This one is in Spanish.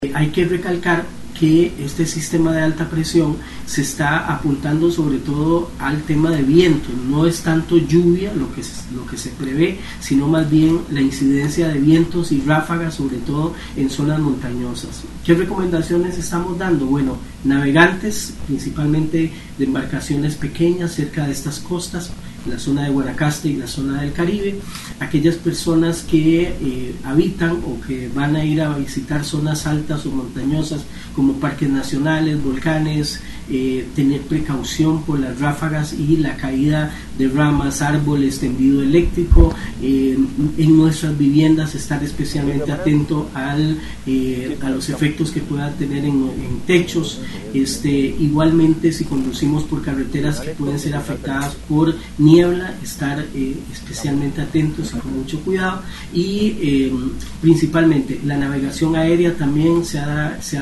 Hay que recalcar que este sistema de alta presión se está apuntando sobre todo al tema de viento. No es tanto lluvia lo que se prevé, sino más bien la incidencia de vientos y ráfagas, sobre todo en zonas montañosas. ¿Qué recomendaciones estamos dando? Bueno, navegantes, principalmente de embarcaciones pequeñas cerca de estas costas, la zona de Guanacaste y la zona del Caribe, aquellas personas que habitan o que van a ir a visitar zonas altas o montañosas como parques nacionales, volcanes, tener precaución por las ráfagas y la caída de ramas, árboles, tendido eléctrico, en nuestras viviendas estar especialmente atento a los efectos que puedan tener en techos, igualmente si conducimos por carreteras que pueden ser afectadas por niebla, estar especialmente atentos y con mucho cuidado, y principalmente la navegación aérea también se ha